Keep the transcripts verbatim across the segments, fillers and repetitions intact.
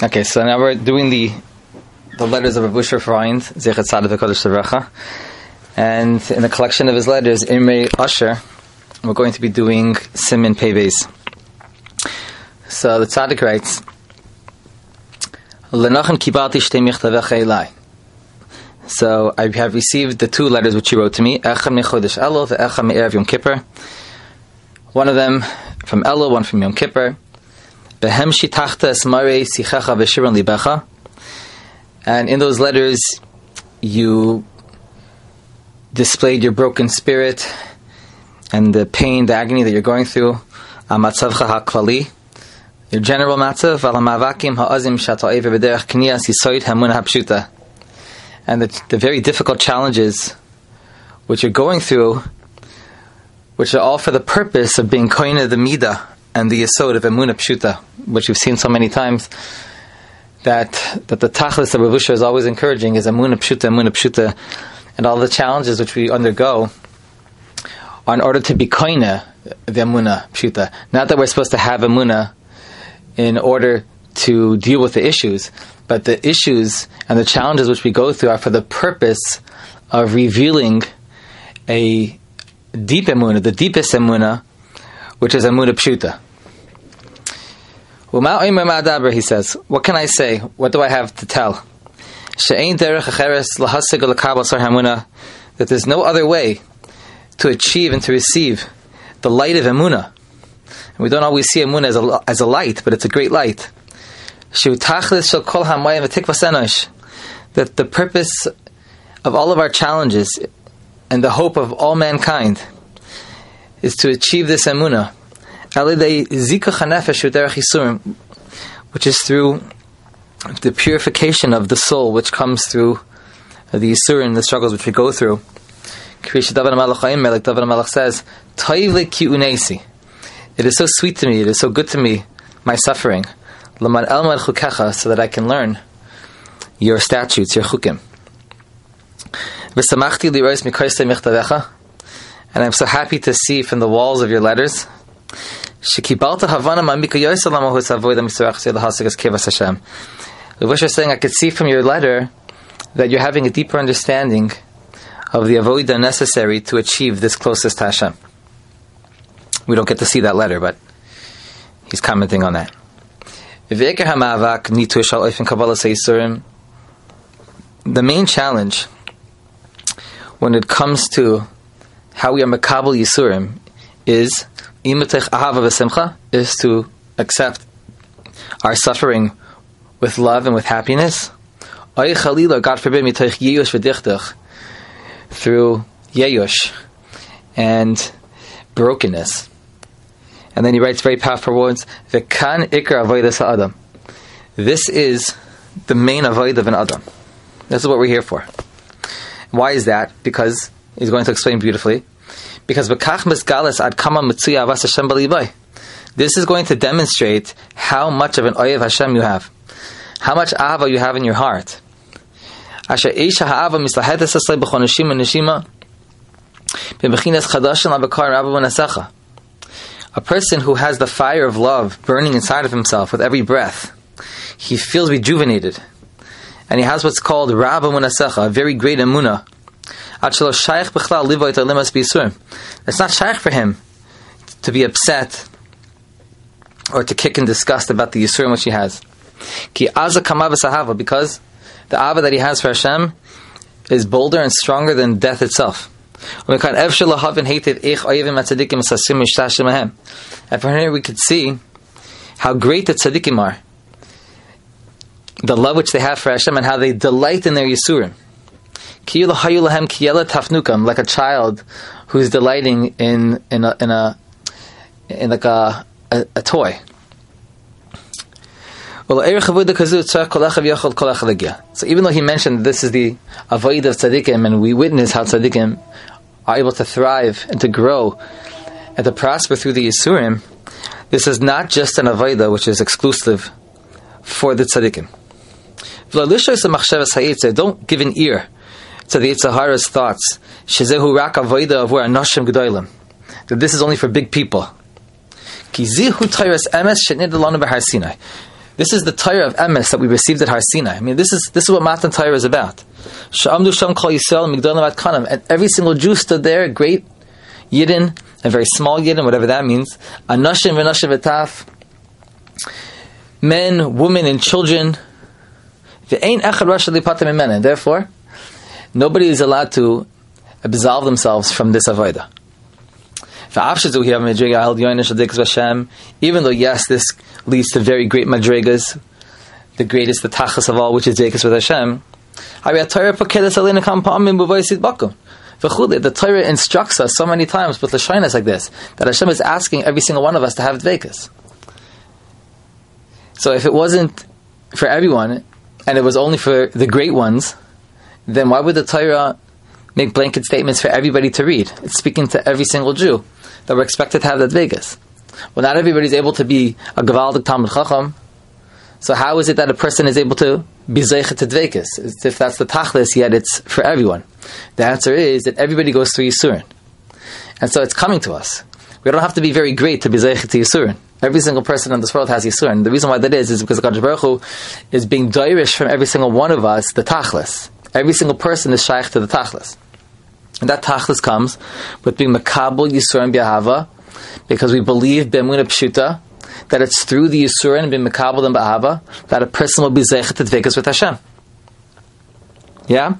Okay, so now we're doing the the letters of Rav Usher Freund, Zechat Tzaddik V'Kodesh Livracha, and in the collection of his letters, Imrei Usher, we're going to be doing Simin Pei Beis. So the Tzaddik writes, Lenachem kibalti shtei michtavecha elai. So I have received the two letters which you wrote to me, Echad mechodesh Elul, ve'echad me'erev Yom Kippur. One of them from Elul, one from Yom Kippur. Behem shitachta esmarei sichecha v'shiron libecha. And in those letters, you displayed your broken spirit and the pain, the agony that you're going through. Amatzavcha ha'klali, your general matzav, alamavakim ha'azim shata'ever b'derech kniyas yisoid hamunah ha'pshuta. And the, the very difficult challenges which you're going through, which are all for the purpose of being koine the midah and the yesod of emunah pshuta, which we've seen so many times, that that the tachlis of Rav Usher is always encouraging is emunah pshuta, emunah pshuta, and all the challenges which we undergo are in order to be koine the emunah pshuta. Not that we're supposed to have emunah in order to deal with the issues, but the issues and the challenges which we go through are for the purpose of revealing a deep emunah, the deepest emunah, which is emunah pshuta. He says, what can I say? What do I have to tell? That there's no other way to achieve and to receive the light of emunah. And we don't always see emunah as a, as a light, but it's a great light. That the purpose of all of our challenges and the hope of all mankind is to achieve this emunah, which is through the purification of the soul, which comes through the yisurim, the struggles which we go through. Like David HaMelech says, it is so sweet to me, it is so good to me, my suffering, so that I can learn your statutes, your chukim. And I'm so happy to see from the walls of your letters Rav Usher is saying, I could see from your letter that you're having a deeper understanding of the avodah necessary to achieve this closest to Hashem. We don't get to see that letter, but he's commenting on that. The main challenge when it comes to how we are makabel yisurim is is to accept our suffering with love and with happiness. God forbid, through yeyush and brokenness. And then he writes very powerful words, V'kan ikar avodas ha'adam. This is the main avodah of an adam. This is what we're here for. Why is that? Because he's going to explain beautifully. Because this is going to demonstrate how much of an oyev Hashem you have, how much ahava you have in your heart. A person who has the fire of love burning inside of himself with every breath, he feels rejuvenated, and he has what's called Rabba Munasecha, a very great emunah. It's not shaykh for him to be upset or to kick in disgust about the yisurim which he has. Because the ava that he has for Hashem is bolder and stronger than death itself. And from here we could see how great the tzaddikim are, the love which they have for Hashem, and how they delight in their yisurim. Like a child who's delighting in in a in a in like a a, a toy. So even though he mentioned this is the avodah of tzaddikim, and we witness how tzaddikim are able to thrive and to grow and to prosper through the yisurim, this is not just an avodah which is exclusive for the tzaddikim. Don't give an ear to the Yetzer Hara's thoughts, shezehu rak avodah of where anoshim gedolim, that this is only for big people. Ki zihu tayras emes shenid lanu b'Har Sinai. This is the Torah of Emes that we received at Har Sinai. I mean, this is this is what Matan Torah is about. Sha'amdu Sham Kol Yisrael Migdalim Ad Kanam, and every single Jew stood there, great Yidden, a very small Yidden, whatever that means. Anashim v'nashim v'taf, men, women, and children. V'ein echad rasha lipatem imena. Therefore, nobody is allowed to absolve themselves from this avodah. Even though, yes, this leads to very great madrigas, the greatest, the tachas of all, which is Dekas with Hashem. The Torah instructs us so many times with Lashonos like this, that Hashem is asking every single one of us to have Dvekas. So if it wasn't for everyone, and it was only for the great ones, then why would the Torah make blanket statements for everybody to read? It's speaking to every single Jew that we're expected to have that Vegas. Well, not everybody is able to be a Gavaldik Talmud Chacham. So how is it that a person is able to be Zeichet to Dvekas? If that's the Tachlis, yet it's for everyone. The answer is that everybody goes through Yisurin. And so it's coming to us. We don't have to be very great to be Zeichet to Yisurin. Every single person in this world has Yisurin. The reason why that is, is because the Kadosh Baruch Hu is being Dairish from every single one of us, the Tachlis. Every single person is Shaykh to the Tachlis. And that tachlis comes with being makabel yisurim b'ahava, because we believe b'emunah pshuta that it's through the yisurim and being makabel and b'ahava that a person will be zeichet to dvekas with Hashem. Yeah.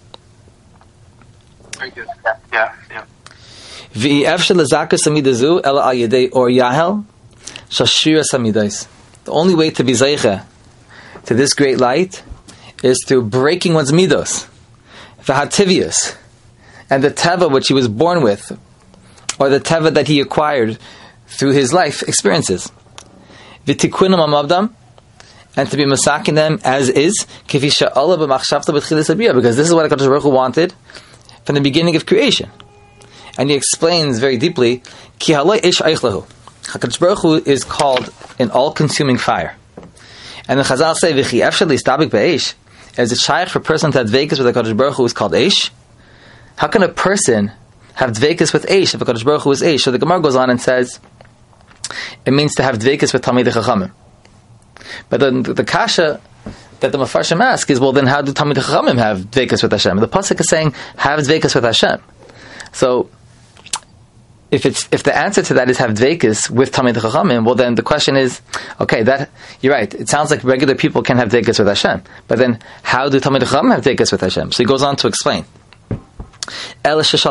Very good. Yeah, yeah. V'efshel lezakas amidazu ela al yedei or yahel shashira samidais. The only way to be zeicha to this great light is through breaking one's midos, v'hativius, and the teva which he was born with, or the teva that he acquired through his life experiences. V'tikunam amavdam, and to be masaking them as is, because this is what HaKadosh Baruch Hu wanted from the beginning of creation. And he explains very deeply, Ki haloi ish eichlahu. HaKadosh Baruch Hu is called an all-consuming fire. And the Chazal say, V'chi efshel listabik b'eish, as a shaykh for a person to have dvekas with HaKadosh Baruch Hu is called eish. How can a person have dvekas with eish if HaKadosh Baruch Hu is eish? So the Gemara goes on and says, it means to have dvekas with Talmidei Chachamim. But then the, the kasha that the Mefarshim ask is, well, then how do Talmidei Chachamim have dvekas with Hashem? The pasuk is saying, have dvekas with Hashem. So, if it's if the answer to that is have dvekas with Talmidei Chachamim, well, then the question is, okay, that you're right. It sounds like regular people can have dvekas with Hashem, but then how do Talmidei Chachamim have dvekas with Hashem? So he goes on to explain. He says the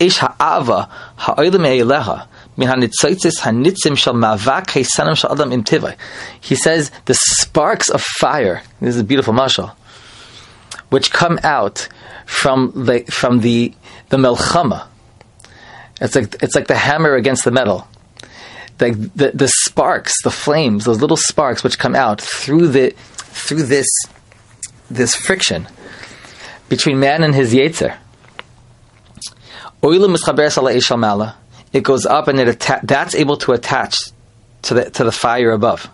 sparks of fire, this is a beautiful mashal, which come out from the from the the melchama. It's like it's like the hammer against the metal. Like the the sparks, the flames, those little sparks which come out through the through this this friction between man and his yetzer. It goes up and it atta- that's able to attach to the to the fire above.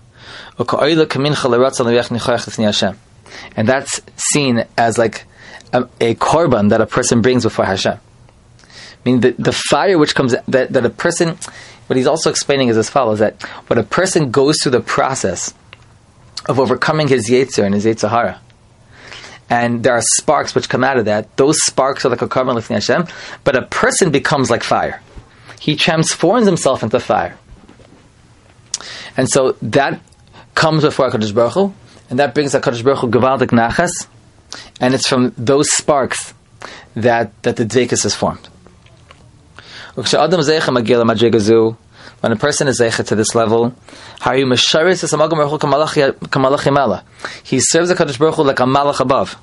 And that's seen as like a, a korban that a person brings before Hashem. I mean, the, the fire which comes, that, that a person, what he's also explaining is as follows, that when a person goes through the process of overcoming his Yetzer and his Yetzer Hara, and there are sparks which come out of that, those sparks are like a korban lifnei Hashem, but a person becomes like fire. He transforms himself into fire. And so that comes before HaKadosh Baruch Hu, and that brings HaKadosh Baruch Hu Gevaldik Nachas, and it's from those sparks that, that the Dvekas is formed. When a person is Zeicha to this level, he serves the HaKadosh Baruch Hu like a malach above.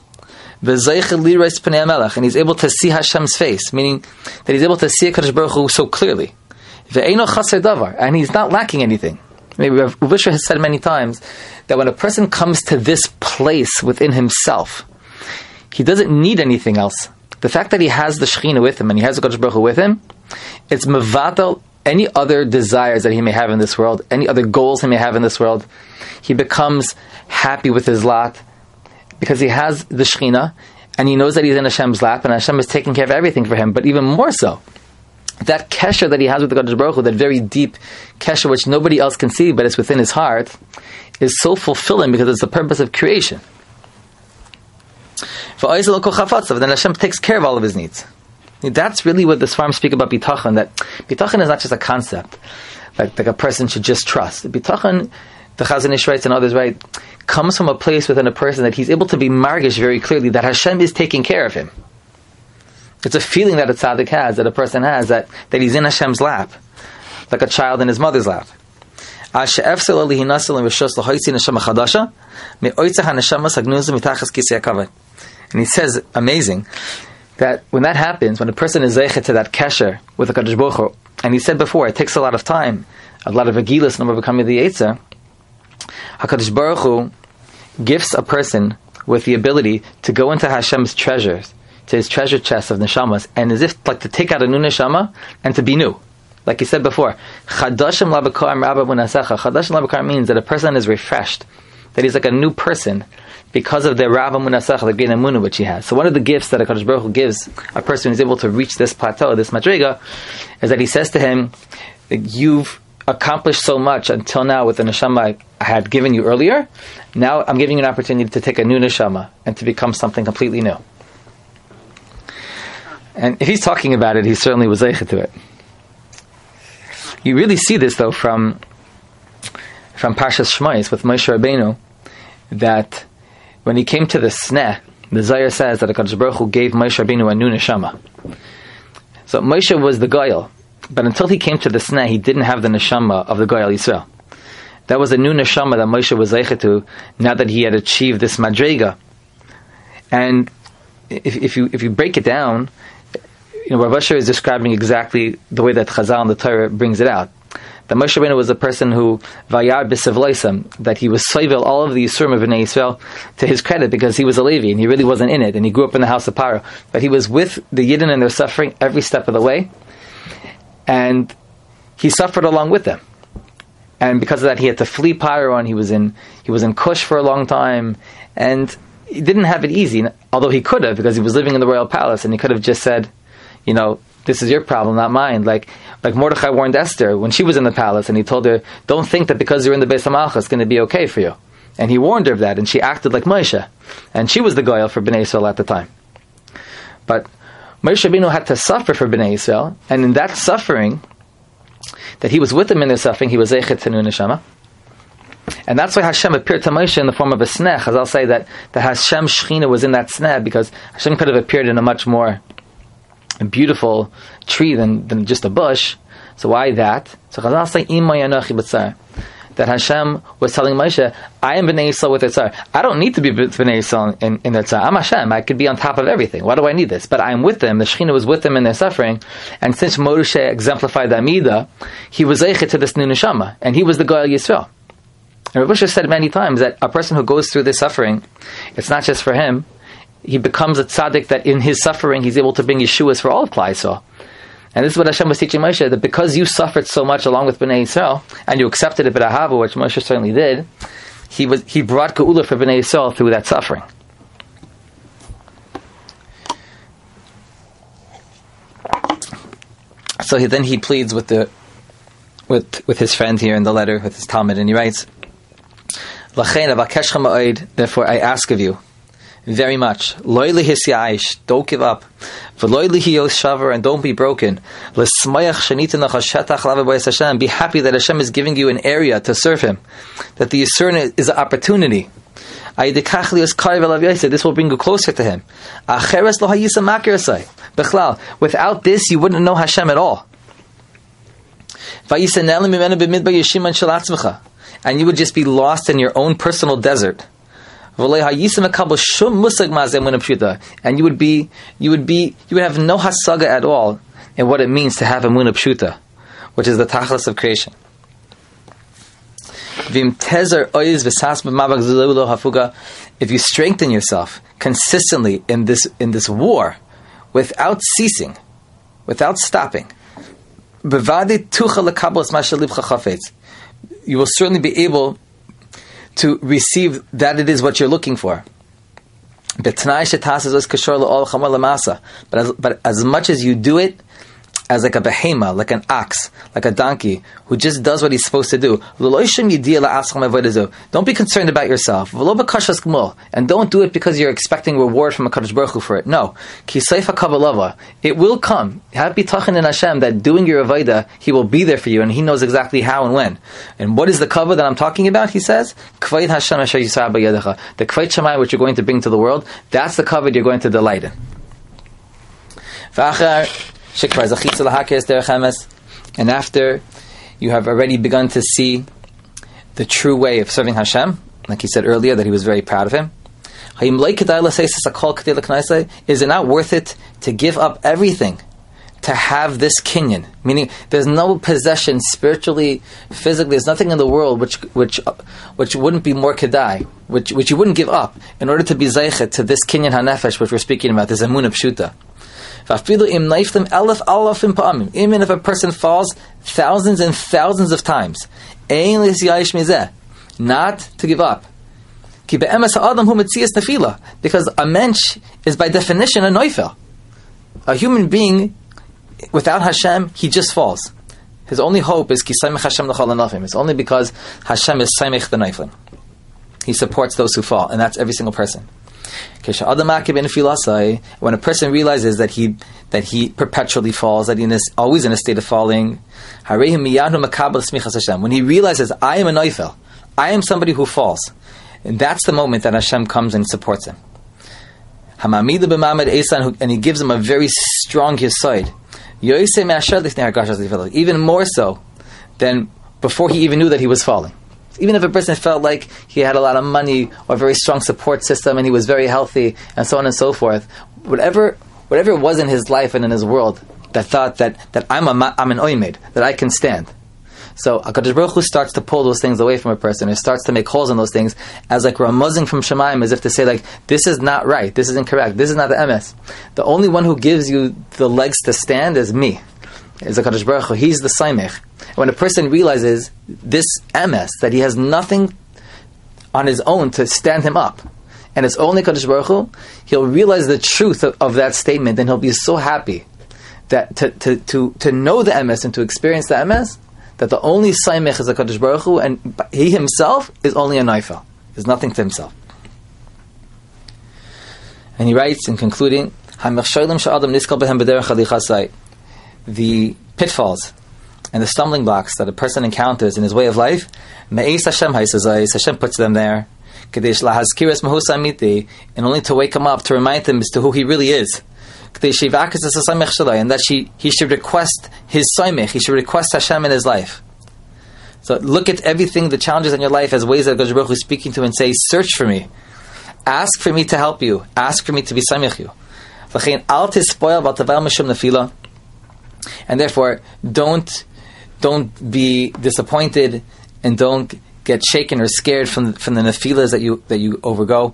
And he's able to see Hashem's face, meaning that he's able to see HaKadosh Baruch Hu so clearly. And he's not lacking anything. Maybe Rav Vishra has said many times that when a person comes to this place within himself, he doesn't need anything else. The fact that he has the Shekhinah with him and he has the HaKadosh Baruch Hu with him, it's mevatel any other desires that he may have in this world, any other goals he may have in this world. He becomes happy with his lot because he has the Shekhinah and he knows that he's in Hashem's lap and Hashem is taking care of everything for him. But even more so, that kesher that he has with the HaKadosh Baruch Hu, that very deep kesher which nobody else can see but it's within his heart, is so fulfilling because it's the purpose of creation. Then Hashem takes care of all of his needs. That's really what the Sfarim speak about bitachon, that bitachon is not just a concept, like, like a person should just trust. Bitachon, the Chazon Ish writes and others write, comes from a place within a person that he's able to be margish very clearly that Hashem is taking care of him. It's a feeling that a tzaddik has, that a person has, that, that he's in Hashem's lap, like a child in his mother's lap. And he says, amazing, that when that happens, when a person is zeichet to that kesher with the Kadosh Baruch Hu, and he said before, it takes a lot of time, a lot of agilas in overcoming the Yetzer, HaKadosh Baruch Hu gifts a person with the ability to go into Hashem's treasures, to his treasure chest of neshamas, and as if like to take out a new neshama and to be new. Like he said before, Chadashim labakar rabba munasecha. Chadashim labakar means that a person is refreshed, that he's like a new person because of the rabba munasecha, the great emuna which he has. So one of the gifts that HaKadosh Baruch Hu gives a person who is able to reach this plateau, this madriga, is that he says to him, you've accomplished so much until now with the neshama I had given you earlier. Now I'm giving you an opportunity to take a new neshama and to become something completely new. And if he's talking about it, he certainly was zeichet to it. You really see this though from from Parshas Shmos with Moshe Rabbeinu, that when he came to the sneh, the Zohar says that HaKadosh Baruch Hu gave Moshe Rabbeinu a new neshama. So Moshe was the Goyal, but until he came to the sneh, he didn't have the neshama of the Goyal Yisrael. That was a new neshama that Moshe was zeichet to, now that he had achieved this madrega. And if, if you if you break it down, you know, Rav Asher is describing exactly the way that Chazal and the Torah brings it out. That Moshe Rabbeinu was a person who vayar b'sivloisam, that he was soivel all of the Yisurim of Bnei Yisrael to his credit, because he was a Levi and he really wasn't in it, and he grew up in the house of Paro. But he was with the Yidden and their suffering every step of the way, and he suffered along with them. And because of that, he had to flee Paro, and he was in he was in Kush for a long time, and he didn't have it easy. Although he could have, because he was living in the royal palace, and he could have just said, you know, this is your problem, not mine. Like like Mordechai warned Esther when she was in the palace, and he told her, don't think that because you're in the Beis HaMalchus it's going to be okay for you. And he warned her of that, and she acted like Moshe. And she was the Goyal for Bnei Yisrael at the time. But Moshe Rabbeinu had to suffer for Bnei Yisrael, and in that suffering, that he was with them in their suffering, he was zeichet to nu neshama. And that's why Hashem appeared to Moshe in the form of a sneh. As I'll say that the Hashem Shechina was in that sneh, because Hashem could have appeared in a much more beautiful tree than, than just a bush. So why that? So Chazal say, Imay Anochi B'tzar, that Hashem was telling Moshe, I am Bnei Yisrael with their tzar. I don't need to be Bnei Yisrael in, in their tzar. I'm Hashem. I could be on top of everything. Why do I need this? But I am with them. The Shechina was with them in their suffering. And since Moshe exemplified the Amidah, he was zeichet to this new neshama. And he was the Goyal Yisrael. And Rav Asher said many times that a person who goes through this suffering, it's not just for him. He becomes a tzaddik that in his suffering he's able to bring Yeshuas for all of Klal Yisrael. And this is what Hashem was teaching Moshe, that because you suffered so much along with Bnei Yisrael, and you accepted it b'ahava, which Moshe certainly did, he was he brought Geula for Bnei Yisrael through that suffering. So he, then he pleads with the with with his friend here in the letter, with his Talmud, and he writes, therefore I ask of you, very much, don't give up, and don't be broken. Be happy that Hashem is giving you an area to serve Him, that the Yisur is an opportunity. This will bring you closer to Him. Without this, you wouldn't know Hashem at all. And you would just be lost in your own personal desert. And you would be, you would be, you would have no hasaga at all in what it means to have emunah pshuta, which is the tachlis of creation. If you strengthen yourself consistently in this in this war, without ceasing, without stopping, you will certainly be able to receive that it is what you're looking for. But as, but as much as you do it as like a behema, like an ox, like a donkey, who just does what he's supposed to do. Don't be concerned about yourself. And don't do it because you're expecting reward from a Kadosh Baruch Hu for it. No. It will come. Have bitachon in Hashem that doing your avodah, He will be there for you, and He knows exactly how and when. And what is the kavod that I'm talking about? He says, Kvayt Hashem asher yisar b'yadecha. The Kvayt Shamayim which you're going to bring to the world, that's the kavod you're going to delight in. And after you have already begun to see the true way of serving Hashem, like he said earlier that he was very proud of him, is it not worth it to give up everything to have this kinyan? Meaning, there's no possession spiritually, physically, there's nothing in the world which which which wouldn't be more kedai, which which you wouldn't give up in order to be zeichet to this kinyan hanefesh which we're speaking about, this emunah pshuta. Even if a person falls thousands and thousands of times, not to give up. Because a mensch is by definition a neufel. A human being, without Hashem, he just falls. His only hope is it's only because Hashem is saimech the neufel. He supports those who fall, and that's every single person. When a person realizes that he that he perpetually falls, that he is always in a state of falling, when he realizes, I am a neufel, I am somebody who falls, and that's the moment that Hashem comes and supports him. And he gives him a very strong yesod, even more so than before he even knew that he was falling. Even if a person felt like he had a lot of money or a very strong support system and he was very healthy and so on and so forth, whatever whatever it was in his life and in his world that thought that, that I'm a, I'm an oimed, that I can stand. So HaKadosh Baruch Hu starts to pull those things away from a person. He starts to make holes in those things as like ramuzing from Shemayim, as if to say like, this is not right, this is incorrect, this is not the emes. The only one who gives you the legs to stand is me. Is HaKadosh Baruch Hu. He's the saimech. When a person realizes this emes, that he has nothing on his own to stand him up, and it's only HaKadosh Baruch Hu, he'll realize the truth of, of that statement, and he'll be so happy that to, to, to, to know the emes and to experience the emes, that the only saimech is HaKadosh Baruch Hu, and he himself is only a neufel. There's nothing to himself. And he writes in concluding, the pitfalls and the stumbling blocks that a person encounters in his way of life, Hashem puts them there, and only to wake him up, to remind him as to who he really is, and that she, he should request his saimech, he should request Hashem in his life. So look at everything, the challenges in your life, as ways that God Baruch Hu is speaking to and say, search for me, ask for me to help you, ask for me to be saimech you. And therefore, don't don't be disappointed, and don't get shaken or scared from from the nefilas that you that you overgo.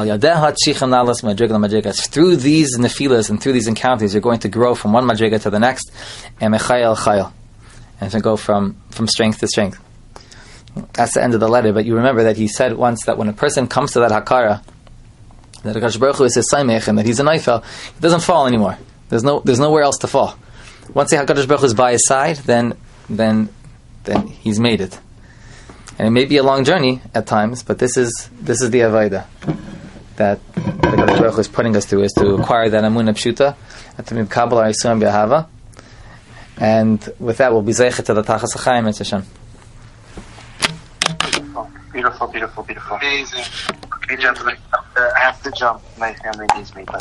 Through these nefilas and through these encounters, you're going to grow from one madriga to the next, and and to go from from strength to strength. That's the end of the letter. But you remember that he said once that when a person comes to that hakara, that HaKadosh Baruch Hu is his saimech and that he's a neufel, he doesn't fall anymore. There's no there's nowhere else to fall. Once the HaKadosh Baruch Hu is by his side, then then then he's made it. And it may be a long journey at times, but this is this is the avodah that the HaKadosh Baruch Hu is putting us through, is to acquire that emunah pshuta, and to mikabel our yisurim b'ahava. And with that, we'll be zeichet to the Tachas HaChaim, It's Hashem. Beautiful, beautiful, beautiful. Amazing. Okay, gentlemen, I have to jump. My family needs me.